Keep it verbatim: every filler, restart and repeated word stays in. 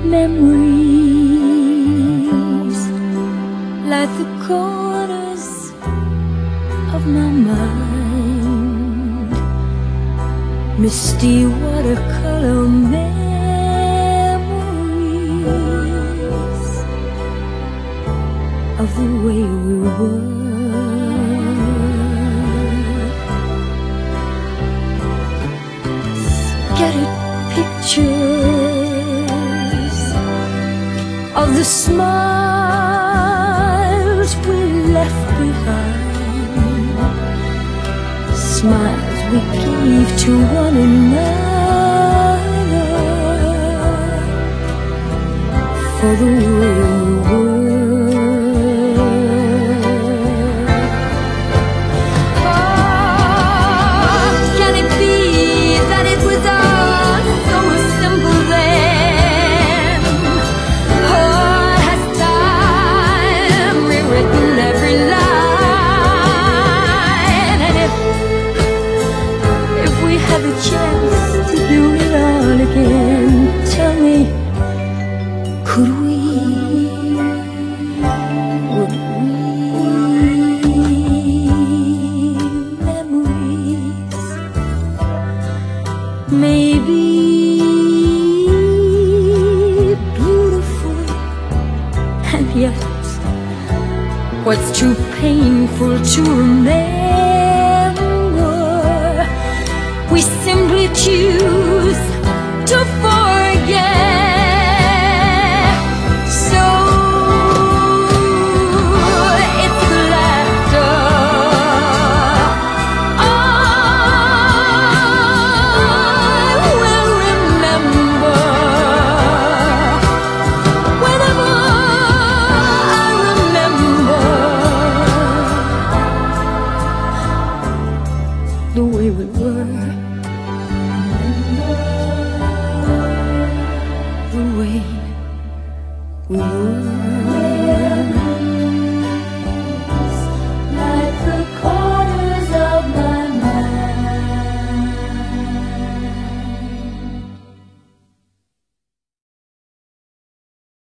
Memories like the corners of my mind, misty watercolor memories of the way we were. Scattered pictures of the smiles we left behind, smiles we gave to one another for the way we were. Oh, can it be that it was all so simple then? Or has time rewritten every line? And if If we had the chance to do it all again, tell me, could we? Would we? Memories, maybe beautiful, and yet what's too painful to remember, we simply choose to forget. So it's the laughter I will remember whenever I remember the way we were, the way we were.